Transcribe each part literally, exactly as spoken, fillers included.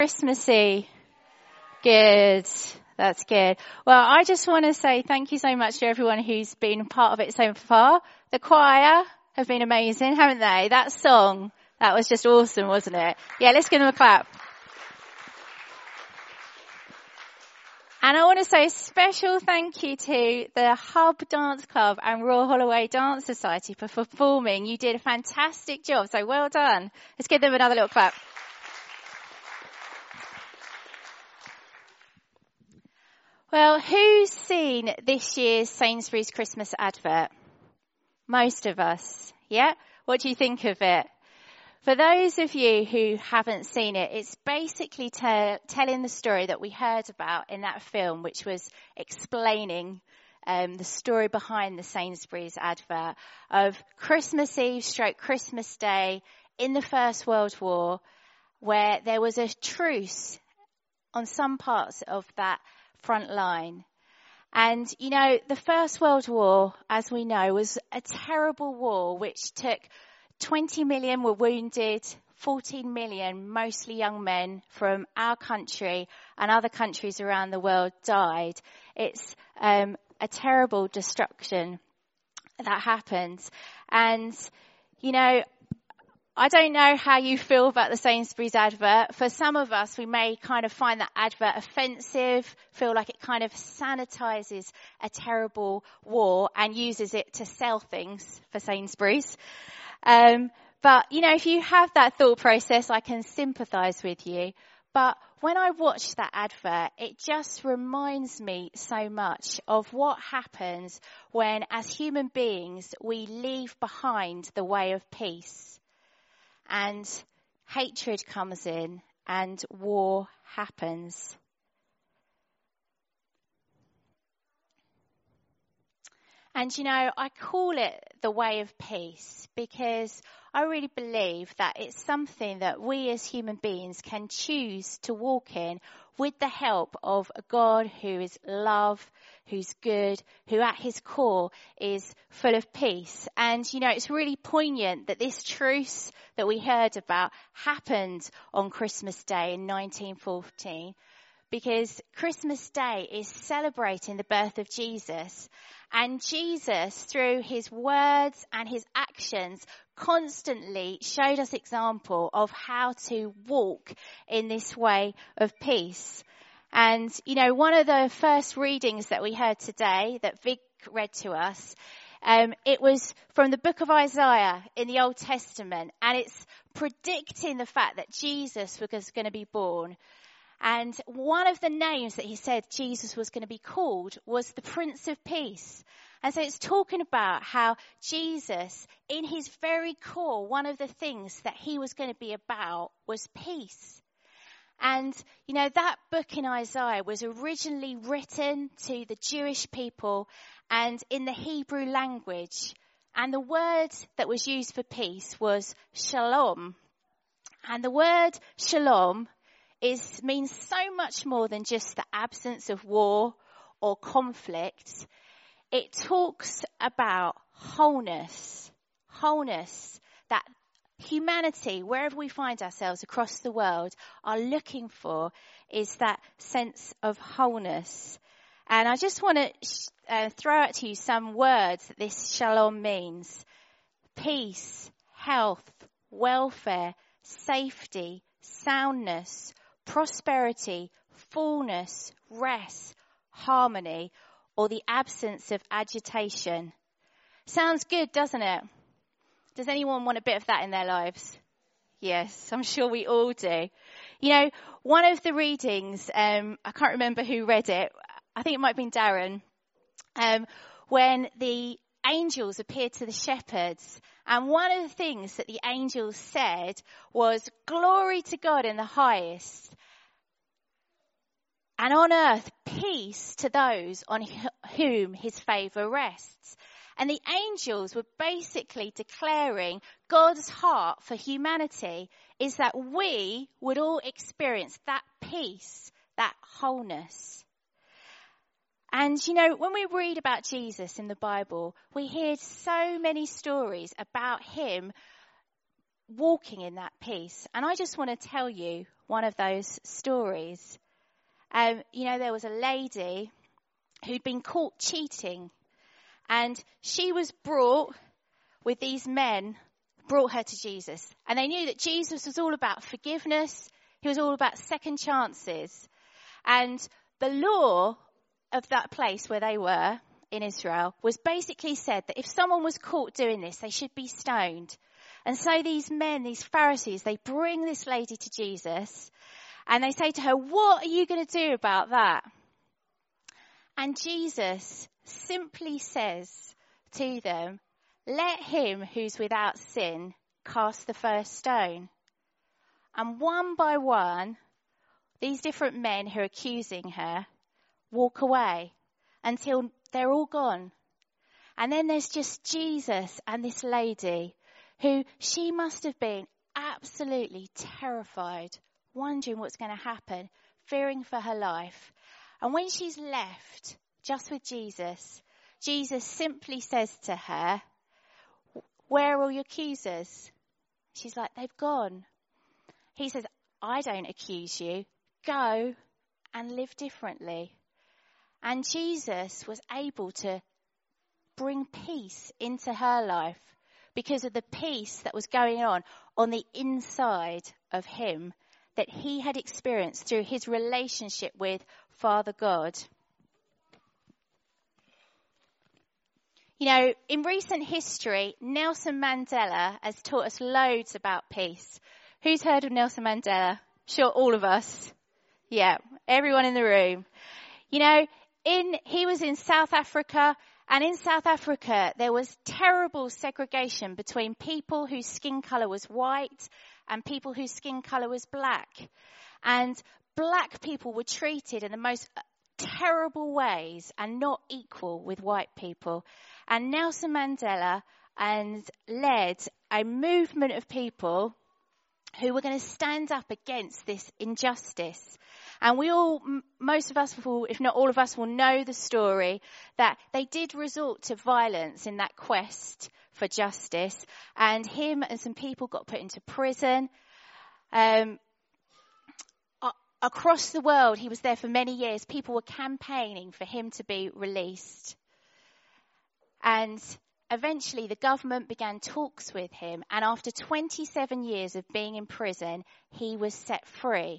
Christmassy. Good. That's good. Well, I just want to say thank you so much to everyone who's been part of it so far. The choir have been amazing, haven't they? That song, that was just awesome, wasn't it? Yeah, let's give them a clap. And I want to say a special thank you to the Hub Dance Club and Royal Holloway Dance Society for performing. You did a fantastic job, so well done. Let's give them another little clap. Well, who's seen this year's Sainsbury's Christmas advert? Most of us, yeah? What do you think of it? For those of you who haven't seen it, it's basically te- telling the story that we heard about in that film, which was explaining um, the story behind the Sainsbury's advert of Christmas Eve stroke Christmas Day in the First World War, where there was a truce on some parts of that front line. And, you know, the First World War, as we know, was a terrible war which took twenty million were wounded, fourteen million, mostly young men from our country and other countries around the world died. It's um, a terrible destruction that happened. And, you know, I don't know how you feel about the Sainsbury's advert. For some of us, we may kind of find that advert offensive, feel like it kind of sanitizes a terrible war and uses it to sell things for Sainsbury's. Um, but, you know, if you have that thought process, I can sympathize with you. But when I watch that advert, it just reminds me so much of what happens when, as human beings, we leave behind the way of peace. And hatred comes in and war happens. And, you know, I call it the way of peace because I really believe that it's something that we as human beings can choose to walk in with the help of a God who is love, who's good, who at his core is full of peace. And, you know, it's really poignant that this truce that we heard about happened on Christmas Day in nineteen fourteen. Because Christmas Day is celebrating the birth of Jesus. And Jesus, through his words and his actions, constantly showed us example of how to walk in this way of peace. And, you know, one of the first readings that we heard today that Vic read to us, um, it was from the book of Isaiah in the Old Testament. And it's predicting the fact that Jesus was going to be born. And one of the names that he said Jesus was going to be called was the Prince of Peace. And so it's talking about how Jesus, in his very core, one of the things that he was going to be about was peace. And, you know, that book in Isaiah was originally written to the Jewish people and in the Hebrew language. And the word that was used for peace was shalom. And the word shalom is means so much more than just the absence of war or conflict. It talks about wholeness, wholeness that humanity, wherever we find ourselves across the world, are looking for is that sense of wholeness. And I just want to uh, throw out to you some words that this shalom means. Peace, health, welfare, safety, soundness, prosperity, fullness, rest, harmony, or the absence of agitation. Sounds good, doesn't it? Does anyone want a bit of that in their lives? Yes, I'm sure we all do. You know, one of the readings, um, I can't remember who read it. I think it might have been Darren. Um, when the angels appeared to the shepherds, and one of the things that the angels said was, "Glory to God in the highest, and on earth peace to those on whom his favour rests." And the angels were basically declaring God's heart for humanity is that we would all experience that peace, that wholeness. And, you know, when we read about Jesus in the Bible, we hear so many stories about him walking in that peace. And I just want to tell you one of those stories. Um, you know, there was a lady who'd been caught cheating, and she was brought with these men, brought her to Jesus. And they knew that Jesus was all about forgiveness. He was all about second chances. And the law of that place where they were in Israel was basically said that if someone was caught doing this, they should be stoned. And so these men, these Pharisees, they bring this lady to Jesus and they say to her, what are you going to do about that? And Jesus simply says to them, let him who's without sin cast the first stone. And one by one, these different men who are accusing her walk away until they're all gone. And then there's just Jesus and this lady who she must have been absolutely terrified, wondering what's going to happen, fearing for her life. And when she's left just with Jesus, Jesus simply says to her, where are all your accusers? She's like, they've gone. He says, I don't accuse you. Go and live differently. And Jesus was able to bring peace into her life because of the peace that was going on on the inside of him that he had experienced through his relationship with Father God. You know, in recent history, Nelson Mandela has taught us loads about peace. Who's heard of Nelson Mandela? Sure, all of us. Yeah, everyone in the room. You know, in he was in South Africa, and in South Africa there was terrible segregation between people whose skin colour was white and people whose skin colour was black. And black people were treated in the most terrible ways and not equal with white people. And Nelson Mandela and led a movement of people who were going to stand up against this injustice. And we all, m- most of us will, if not all of us, will know the story that they did resort to violence in that quest for justice. And him and some people got put into prison. Um, a- across the world, he was there for many years. People were campaigning for him to be released. And eventually the government began talks with him, and after twenty-seven years of being in prison, he was set free.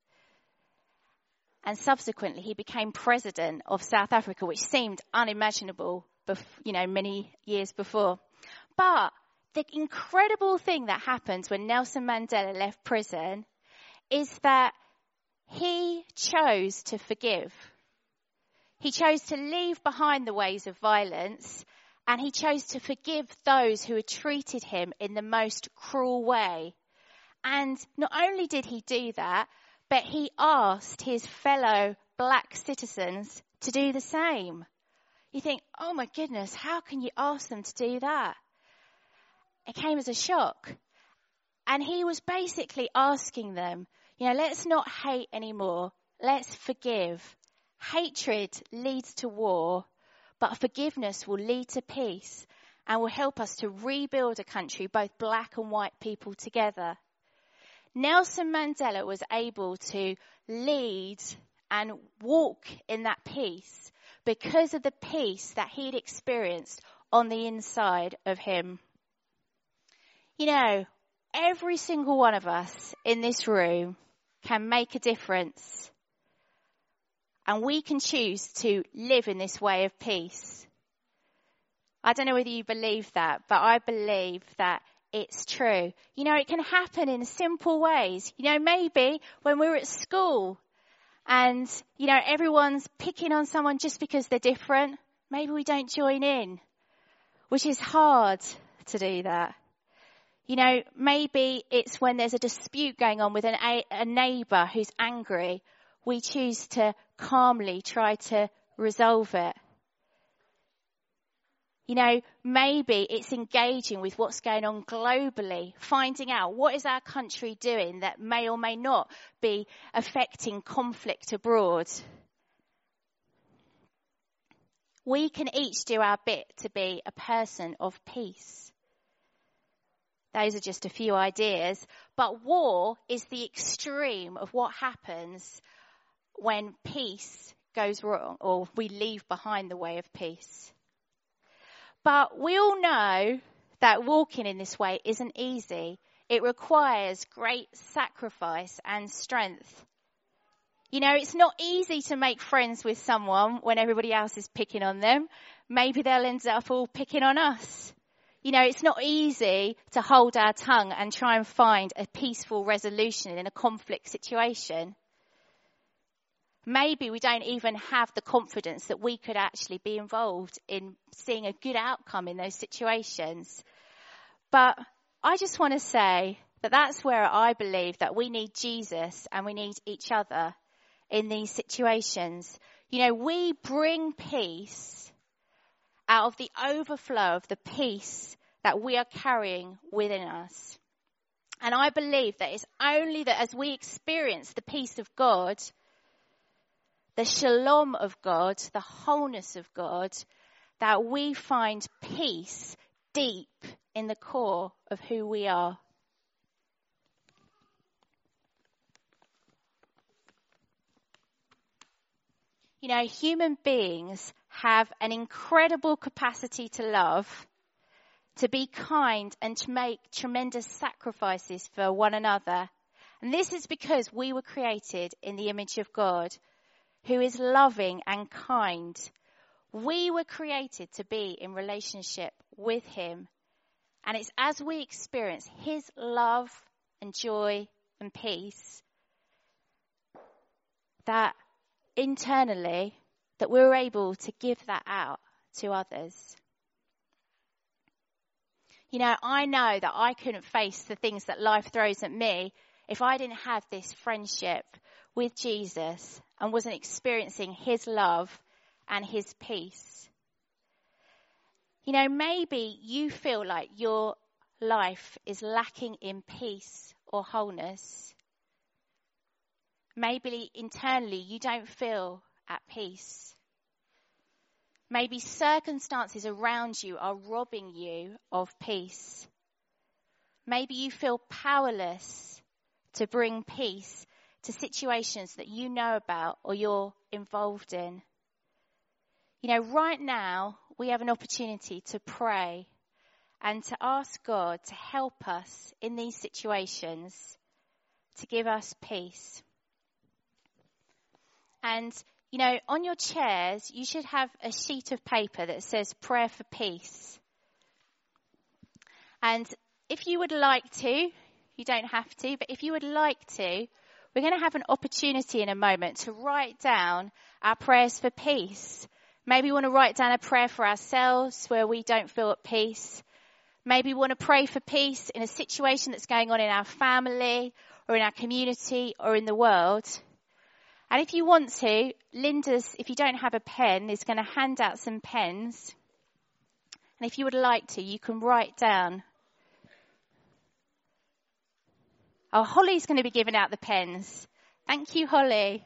And subsequently he became president of South Africa, which seemed unimaginable, bef- you know, many years before. But the incredible thing that happened when Nelson Mandela left prison is that he chose to forgive. He chose to leave behind the ways of violence, and he chose to forgive those who had treated him in the most cruel way. And not only did he do that, but he asked his fellow black citizens to do the same. You think, oh my goodness, how can you ask them to do that? It came as a shock. And he was basically asking them, you know, let's not hate anymore. Let's forgive. Hatred leads to war, but forgiveness will lead to peace and will help us to rebuild a country, both black and white people together. Nelson Mandela was able to lead and walk in that peace because of the peace that he'd experienced on the inside of him. You know, every single one of us in this room can make a difference. And we can choose to live in this way of peace. I don't know whether you believe that, but I believe that it's true. You know, it can happen in simple ways. You know, maybe when we're at school and, you know, everyone's picking on someone just because they're different, maybe we don't join in, which is hard to do that. You know, maybe it's when there's a dispute going on with an, a, a neighbour who's angry, we choose to calmly try to resolve it. You know, maybe it's engaging with what's going on globally, finding out what is our country doing that may or may not be affecting conflict abroad. We can each do our bit to be a person of peace. Those are just a few ideas. But war is the extreme of what happens when peace goes wrong, or we leave behind the way of peace. But we all know that walking in this way isn't easy. It requires great sacrifice and strength. You know, it's not easy to make friends with someone when everybody else is picking on them. Maybe they'll end up all picking on us. You know, it's not easy to hold our tongue and try and find a peaceful resolution in a conflict situation. Maybe we don't even have the confidence that we could actually be involved in seeing a good outcome in those situations. But I just want to say that that's where I believe that we need Jesus and we need each other in these situations. You know, we bring peace out of the overflow of the peace that we are carrying within us. And I believe that it's only that as we experience the peace of God, the shalom of God, the wholeness of God, that we find peace deep in the core of who we are. You know, human beings have an incredible capacity to love, to be kind, and to make tremendous sacrifices for one another. And this is because we were created in the image of God, who is loving and kind. We were created to be in relationship with him. And it's as we experience his love and joy and peace that internally that we're able to give that out to others. You know, I know that I couldn't face the things that life throws at me if I didn't have this friendship with Jesus and wasn't experiencing his love and his peace. You know, maybe you feel like your life is lacking in peace or wholeness. Maybe internally you don't feel at peace. Maybe circumstances around you are robbing you of peace. Maybe you feel powerless to bring peace to situations that you know about or you're involved in. You know, right now we have an opportunity to pray and to ask God to help us in these situations, to give us peace. And, you know, on your chairs, you should have a sheet of paper that says prayer for peace. And if you would like to, you don't have to, but if you would like to, we're going to have an opportunity in a moment to write down our prayers for peace. Maybe we want to write down a prayer for ourselves where we don't feel at peace. Maybe we want to pray for peace in a situation that's going on in our family or in our community or in the world. And if you want to, Linda's, if you don't have a pen, is going to hand out some pens. And if you would like to, you can write down. Oh, Holly's going to be giving out the pens. Thank you, Holly.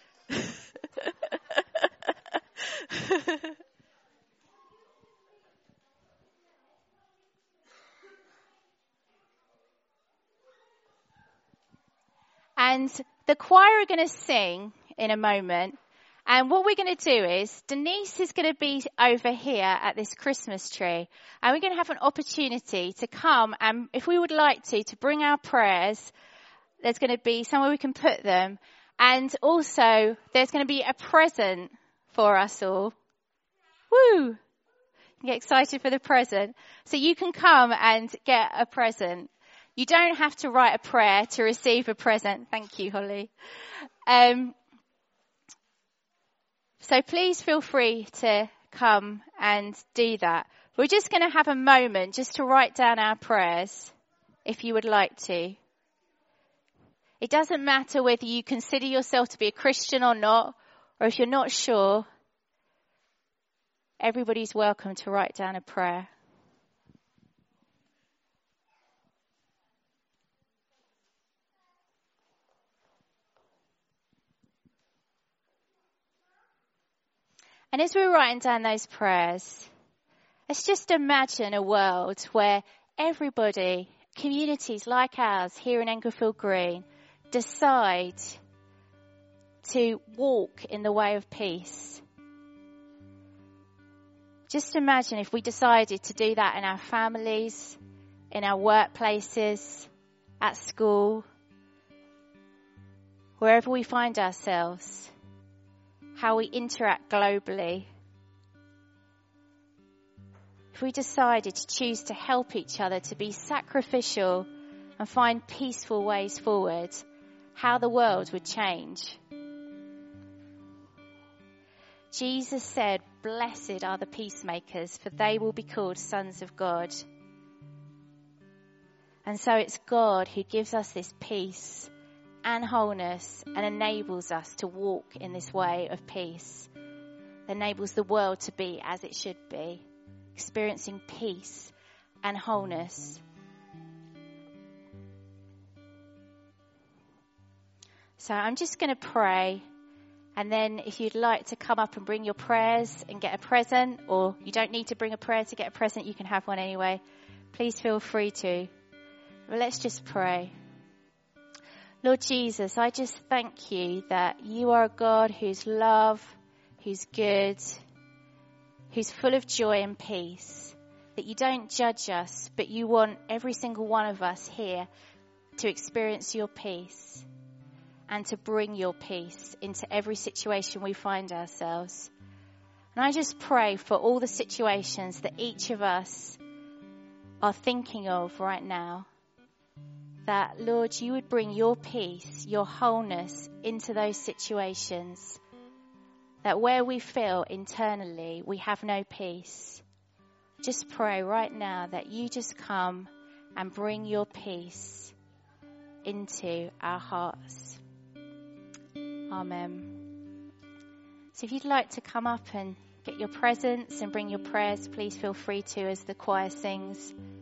And the choir are going to sing in a moment. And what we're going to do is, Denise is going to be over here at this Christmas tree. And we're going to have an opportunity to come and, if we would like to, to bring our prayers. There's going to be somewhere we can put them. And also, there's going to be a present for us all. Woo! Get excited for the present. So you can come and get a present. You don't have to write a prayer to receive a present. Thank you, Holly. Um, so please feel free to come and do that. We're just going to have a moment just to write down our prayers, if you would like to. It doesn't matter whether you consider yourself to be a Christian or not, or if you're not sure. Everybody's welcome to write down a prayer. And as we're writing down those prayers, let's just imagine a world where everybody communities like ours here in Englefield Green decide to walk in the way of peace. Just imagine if we decided to do that in our families, in our workplaces, at school, wherever we find ourselves, how we interact globally. If we decided to choose to help each other, to be sacrificial and find peaceful ways forward, how the world would change. Jesus said, "Blessed are the peacemakers, for they will be called sons of God." And so it's God who gives us this peace and wholeness and enables us to walk in this way of peace. Enables the world to be as it should be, experiencing peace and wholeness. So I'm just going to pray, and then if you'd like to come up and bring your prayers and get a present, or you don't need to bring a prayer to get a present, you can have one anyway, please feel free to. But let's just pray. Lord Jesus, I just thank you that you are a God who's love, who's good, who's full of joy and peace, that you don't judge us, but you want every single one of us here to experience your peace and to bring your peace into every situation we find ourselves. And I just pray for all the situations that each of us are thinking of right now, that, Lord, you would bring your peace, your wholeness into those situations, that where we feel internally we have no peace, just pray right now that you just come and bring your peace into our hearts. Amen. So if you'd like to come up and get your presents and bring your prayers, please feel free to as the choir sings.